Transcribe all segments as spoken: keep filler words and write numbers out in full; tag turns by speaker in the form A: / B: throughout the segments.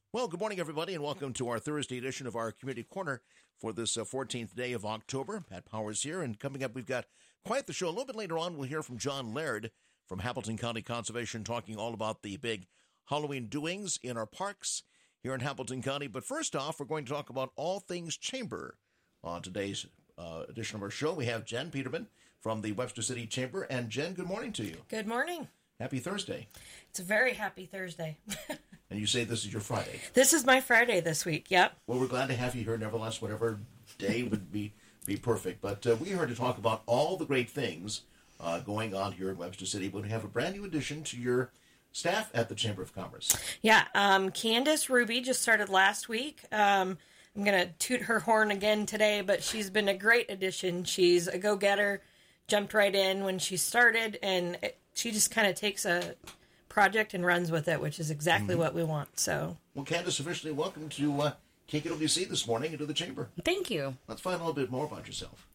A: Well, good morning, everybody, and welcome to our Thursday edition of our Community Corner for this uh, fourteenth day of October. Pat Powers here, and coming up, we've got quite the show. A little bit later on, we'll hear from John Laird from Hamilton County Conservation, talking all about the big Halloween doings in our parks here in Hamilton County. But first off, we're going to talk about all things Chamber. On today's uh, edition of our show, we have Jen Peterman from the Webster City Chamber. And Jen, good morning to you.
B: Good morning.
A: Happy Thursday.
B: It's a very happy Thursday.
A: And you say this is your Friday.
B: This is my Friday this week, yep.
A: Well, we're glad to have you here. Nevertheless, whatever day would be, be perfect. But uh, we're here to talk about all the great things uh, going on here in Webster City. We're going to have a brand new addition to your staff at the Chamber of Commerce.
B: Yeah, um, Candace Ruby just started last week. Um, I'm going to toot her horn again today, but she's been a great addition. She's a go-getter, jumped right in when she started, and it, she just kind of takes a project and runs with it, which is exactly mm-hmm. what we want. So,
A: well, Candace, officially welcome to uh, K K W C this morning and to the Chamber.
C: Thank you.
A: Let's find a little bit more about yourself.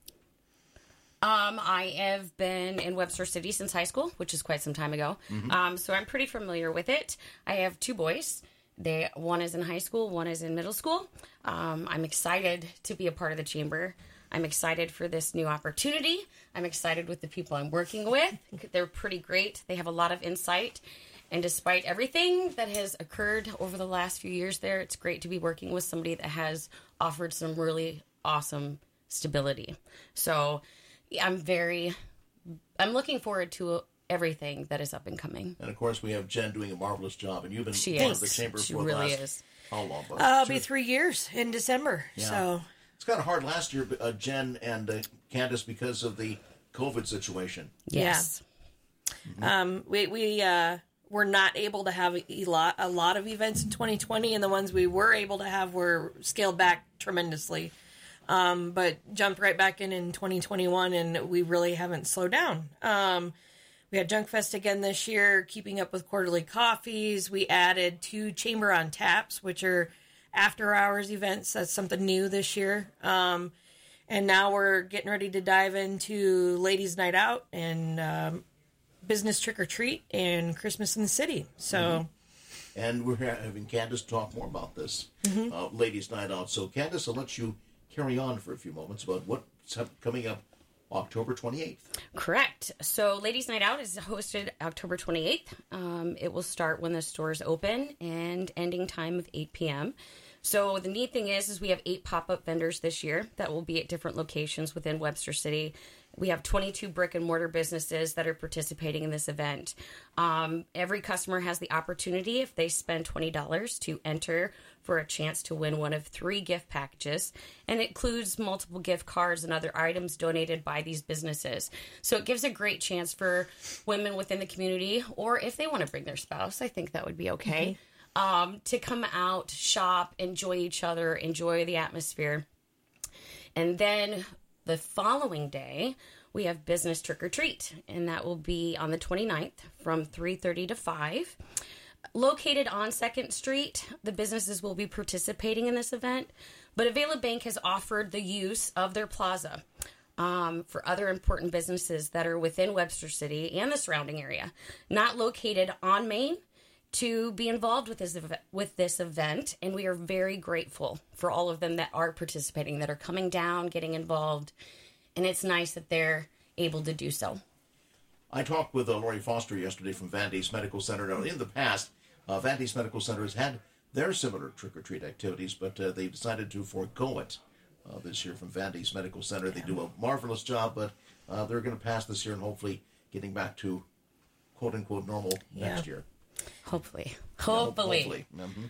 C: Um, I have been in Webster City since high school, which is quite some time ago. Mm-hmm. Um, so I'm pretty familiar with it. I have two boys. They one is in high school, one is in middle school. Um, I'm excited to be a part of the Chamber. I'm excited for this new opportunity. I'm excited with the people I'm working with. They're pretty great. They have a lot of insight. And despite everything that has occurred over the last few years there, it's great to be working with somebody that has offered some really awesome stability. So I'm very, I'm looking forward to everything that is up and coming.
A: And of course, we have Jen doing a marvelous job. And you've been
C: she
A: part
C: is.
A: of the Chamber
C: she
A: for
C: really
A: the last,
C: is.
A: how long?
B: Uh, it'll be three years in December.
A: Yeah.
B: So
A: it's kind of hard last year, uh, Jen and uh, Candace, because of the COVID situation.
C: Yes.
B: Yeah. Mm-hmm. Um, we, we, uh, were not able to have a lot, a lot of events in twenty twenty, and the ones we were able to have were scaled back tremendously. Um, but jumped right back in in twenty twenty-one, and we really haven't slowed down. Um, we had Junk Fest again this year, keeping up with quarterly coffees. We added two Chamber on Taps, which are after-hours events. That's something new this year. Um, and now we're getting ready to dive into Ladies' Night Out and um, Business Trick or Treat and Christmas in the City. So,
A: mm-hmm. And we're having Candace talk more about this mm-hmm. uh, Ladies' Night Out. So, Candace, I'll let you carry on for a few moments about what's coming up October twenty-eighth.
C: Correct. So, Ladies' Night Out is hosted October twenty-eighth. Um, it will start when the stores open and ending time of eight p.m. So the neat thing is, is we have eight pop-up vendors this year that will be at different locations within Webster City. We have twenty-two brick and mortar businesses that are participating in this event. Um, every customer has the opportunity, if they spend twenty dollars, to enter for a chance to win one of three gift packages. And it includes multiple gift cards and other items donated by these businesses. So it gives a great chance for women within the community, or if they want to bring their spouse, I think that would be okay. Mm-hmm. Um, to come out, shop, enjoy each other, enjoy the atmosphere. And then the following day, we have Business Trick or Treat, and that will be on the twenty-ninth from three thirty to five. Located on second Street, the businesses will be participating in this event, but Avila Bank has offered the use of their plaza um, for other important businesses that are within Webster City and the surrounding area, not located on Main, to be involved with this with this event, and we are very grateful for all of them that are participating, that are coming down, getting involved, and it's nice that they're able to do so.
A: I talked with uh, Lori Foster yesterday from Van Dys Medical Center. Now, in the past, uh, Van Dys Medical Center has had their similar trick-or-treat activities, but uh, they decided to forego it uh, this year from Van Dys Medical Center. They do a marvelous job, but uh, they're going to pass this year and hopefully getting back to quote-unquote normal
B: yeah.
A: next year.
C: Hopefully. Hopefully.
A: Yeah, hopefully. Mm-hmm.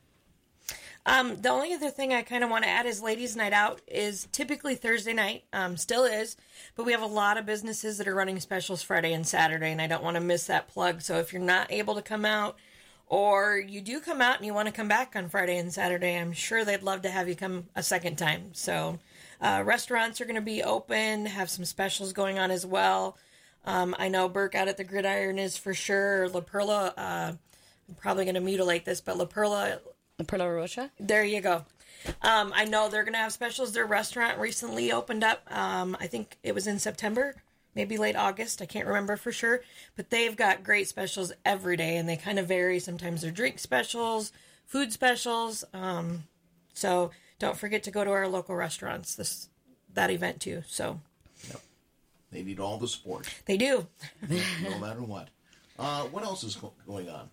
B: Um, the only other thing I kind of want to add is Ladies' Night Out is typically Thursday night, um, still is, but we have a lot of businesses that are running specials Friday and Saturday, and I don't want to miss that plug. So if you're not able to come out, or you do come out and you want to come back on Friday and Saturday, I'm sure they'd love to have you come a second time. So uh, restaurants are going to be open, have some specials going on as well. Um, I know Burke out at the Gridiron is for sure. La Perla, uh, I'm probably going to mutilate this, but La Perla...
C: La Perla Rocha?
B: There you go. Um, I know they're going to have specials. Their restaurant recently opened up. Um, I think it was in September, maybe late August. I can't remember for sure. But they've got great specials every day, and they kind of vary. Sometimes they're drink specials, food specials. Um, so don't forget to go to our local restaurants this that event too. So
A: yep. They need all the support.
B: They do.
A: No matter what. Uh, what else is going on?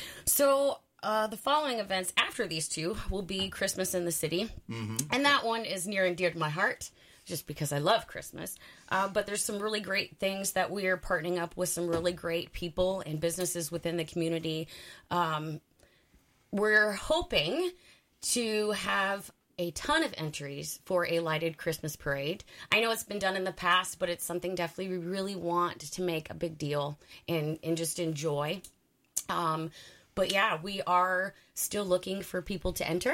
C: So uh, the following events after these two will be Christmas in the City. Mm-hmm. And that one is near and dear to my heart, just because I love Christmas. Uh, but there's some really great things that we are partnering up with some really great people and businesses within the community. Um, we're hoping to have a ton of entries for a lighted Christmas parade. I know it's been done in the past, but it's something definitely we really want to make a big deal and, and just enjoy. Um, but yeah, we are still looking for people to enter.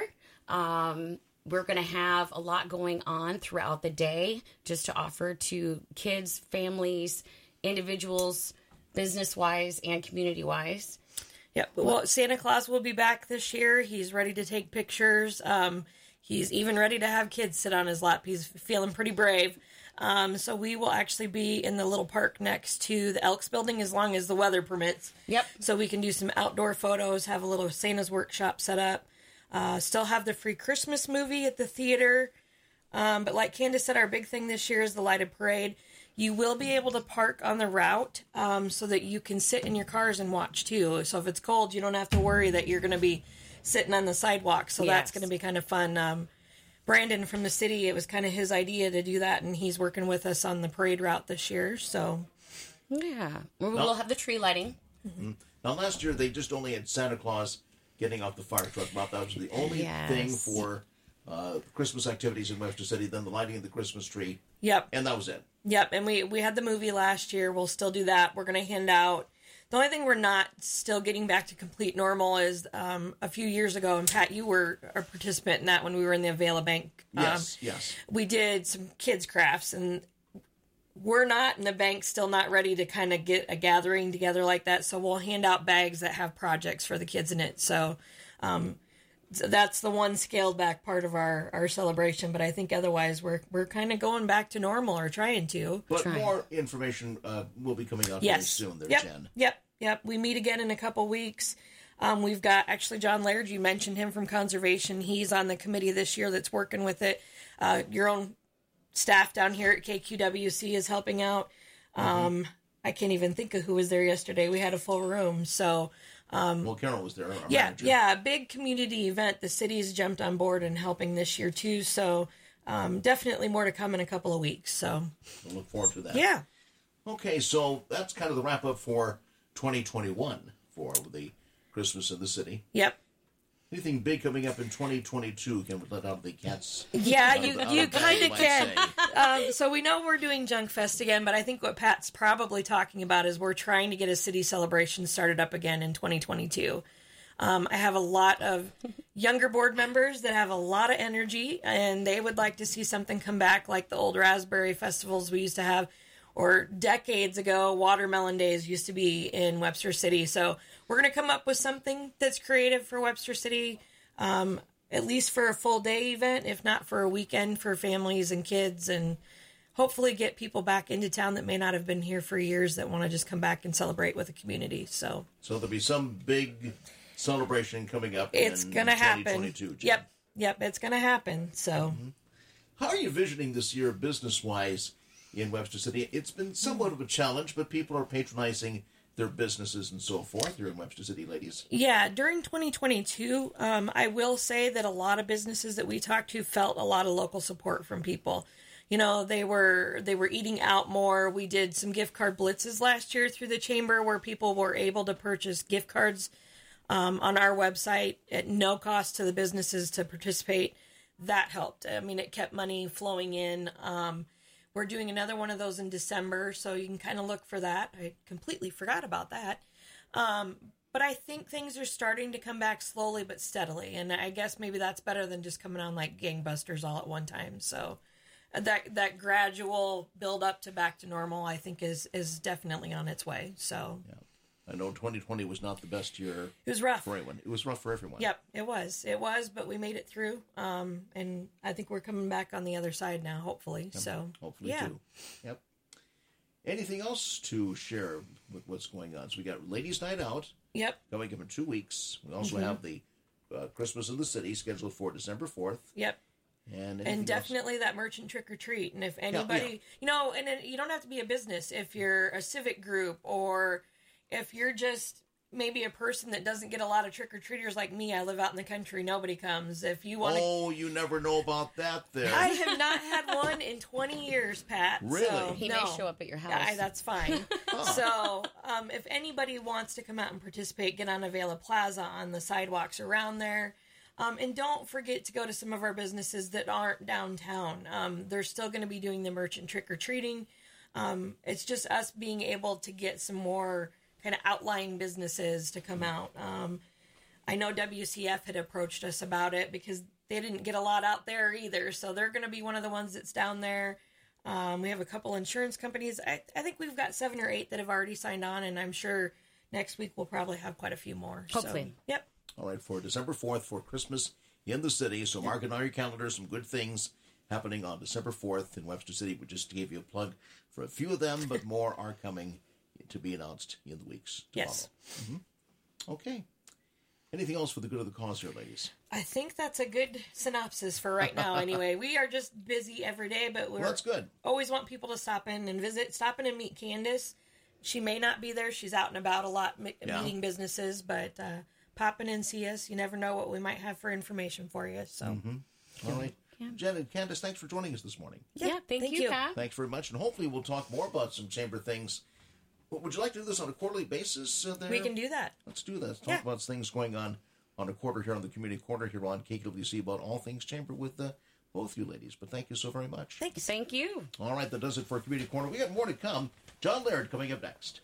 C: Um, we're going to have a lot going on throughout the day just to offer to kids, families, individuals, business-wise and community-wise.
B: Yep. Well, Santa Claus will be back this year. He's ready to take pictures. Um, he's even ready to have kids sit on his lap. He's feeling pretty brave. Um, so we will actually be in the little park next to the Elks Building as long as the weather permits.
C: Yep.
B: So we can do some outdoor photos, have a little Santa's workshop set up. Uh, still have the free Christmas movie at the theater. Um, but like Candace said, our big thing this year is the lighted parade. You will be able to park on the route um, so that you can sit in your cars and watch too. So if it's cold, you don't have to worry that you're going to be sitting on the sidewalk. So
C: yes.
B: that's going to be kind of fun. Um, Brandon from the city, it was kind of his idea to do that, and he's working with us on the parade route this year. So
C: yeah, we'll, we'll have the tree lighting.
A: Mm-hmm. Now, last year they just only had Santa Claus getting off the fire truck. Bob, that was the only
C: yes.
A: thing for uh, Christmas activities in Webster City. Then the lighting of the Christmas tree.
B: Yep,
A: and that was it.
B: Yep, and we we had the movie last year. We'll still do that. We're going to hand out. The only thing we're not still getting back to complete normal is um, a few years ago, and Pat, you were a participant in that when we were in the Avila Bank.
A: Yes,
B: um,
A: yes.
B: We did some kids' crafts, and we're not in the bank still not ready to kind of get a gathering together like that, so we'll hand out bags that have projects for the kids in it. So um, so that's the one scaled back part of our, our celebration, but I think otherwise we're we're kind of going back to normal or trying to.
A: But
C: trying.
A: more information uh, will be coming out
B: yes.
A: very soon there,
B: yep.
A: Jen.
B: Yep, yep. We meet again in a couple weeks. Um, we've got actually John Laird, you mentioned him from Conservation. He's on the committee this year that's working with it. Uh, your own staff down here at K Q W C is helping out. Um, mm-hmm. I can't even think of who was there yesterday. We had a full room, so... Um,
A: well, Carol was there.
B: Yeah, yeah, a big community event. The city's jumped on board and helping this year too. So um, definitely more to come in a couple of weeks. So
A: we'll look forward to that.
B: Yeah.
A: Okay, so that's kind of the wrap up for twenty twenty-one for the Christmas in the City.
B: Yep.
A: Anything big coming up in twenty twenty-two? Can we let out the cats?
B: Yeah,
A: out
B: you
A: of,
B: you
A: of
B: kind of can.
A: say.
B: Um, so we know we're doing Junk Fest again, but I think what Pat's probably talking about is we're trying to get a city celebration started up again in twenty twenty-two. Um, I have a lot of younger board members that have a lot of energy, and they would like to see something come back like the old raspberry festivals we used to have, or decades ago, Watermelon Days used to be in Webster City. So we're going to come up with something that's creative for Webster City, um, at least for a full day event, if not for a weekend for families and kids, and hopefully get people back into town that may not have been here for years that want to just come back and celebrate with the community. So,
A: so there'll be some big celebration coming up.
B: It's
A: in
B: gonna happen.
A: Jen.
B: Yep, yep, it's gonna happen. So,
A: mm-hmm. How are you visioning this year business wise in Webster City? It's been somewhat of a challenge, but people are patronizing their businesses and so forth here in Webster City, ladies.
B: Yeah, during twenty twenty-two, um, I will say that a lot of businesses that we talked to felt a lot of local support from people. You know, they were they were eating out more. We did some gift card blitzes last year through the chamber where people were able to purchase gift cards um, on our website at no cost to the businesses to participate. That helped. I mean, it kept money flowing in. Um, we're doing another one of those in December, so you can kind of look for that. I completely forgot about that. Um, but I think things are starting to come back slowly but steadily, and I guess maybe that's better than just coming on like gangbusters all at one time. So that that gradual build up to back to normal, I think, is is definitely on its way. So
A: yeah. I know twenty twenty was not the best year.
B: It was rough
A: for everyone. It was rough for everyone.
B: Yep, it was. It was, but we made it through. Um, and I think we're coming back on the other side now, hopefully.
A: Yep.
B: So
A: hopefully
B: yeah.
A: too. Yep. Anything else to share with what's going on? So we got Ladies' Night Out.
B: Yep.
A: Coming up in two weeks. We also mm-hmm. have the uh, Christmas in the City, scheduled for December fourth.
B: Yep.
A: And,
B: and definitely else? that merchant trick or treat. And if anybody,
A: yeah, yeah.
B: you know, and it, you don't have to be a business. If you're a civic group, or if you're just maybe a person that doesn't get a lot of trick or treaters like me, I live out in the country, nobody comes. If you want to,
A: oh, you never know about that. There,
B: I have not had one in twenty years, Pat.
A: Really?
B: So,
C: he
B: no.
C: may show up at your house.
B: I, that's fine. huh. So, um, if anybody wants to come out and participate, get on Avila Plaza on the sidewalks around there. Um, and don't forget to go to some of our businesses that aren't downtown. Um, they're still going to be doing the merchant trick-or-treating. Um, it's just us being able to get some more kind of outlying businesses to come out. Um, I know W C F had approached us about it because they didn't get a lot out there either. So they're going to be one of the ones that's down there. Um, we have a couple insurance companies. I, I think we've got seven or eight that have already signed on, and I'm sure next week we'll probably have quite a few more.
C: Hopefully.
B: So, yep.
A: All right, for December fourth, for Christmas in the City. So mark it on your calendar. Some good things happening on December fourth in Webster City. We just gave you a plug for a few of them, but more are coming to be announced in the weeks to
B: yes.
A: follow. Mm-hmm. Okay. Anything else for the good of the cause here, ladies?
B: I think that's a good synopsis for right now anyway. We are just busy every day, but we
A: well, that's good.
B: always want people to stop in and visit, stop in and meet Candace. She may not be there. She's out and about a lot,
A: yeah.
B: meeting businesses, but... Uh, pop in and see us. You never know what we might have for information for you. So,
A: mm-hmm. All right. Yeah. Jen and Candace, thanks for joining us this morning.
C: Yeah, yeah thank,
B: thank
C: you,
B: you.
C: Pat.
A: Thanks very much. And hopefully we'll talk more about some chamber things. Well, would you like to do this on a quarterly basis? Uh, there?
B: We can do that.
A: Let's do that. Let's talk
B: yeah.
A: about things going on on a quarter here on the Community Corner here on K K W C about all things chamber with uh, both you ladies. But thank you so very much.
B: Thanks.
C: Thank you.
A: All right, that does it for Community Corner. We got more to come. John Laird coming up next.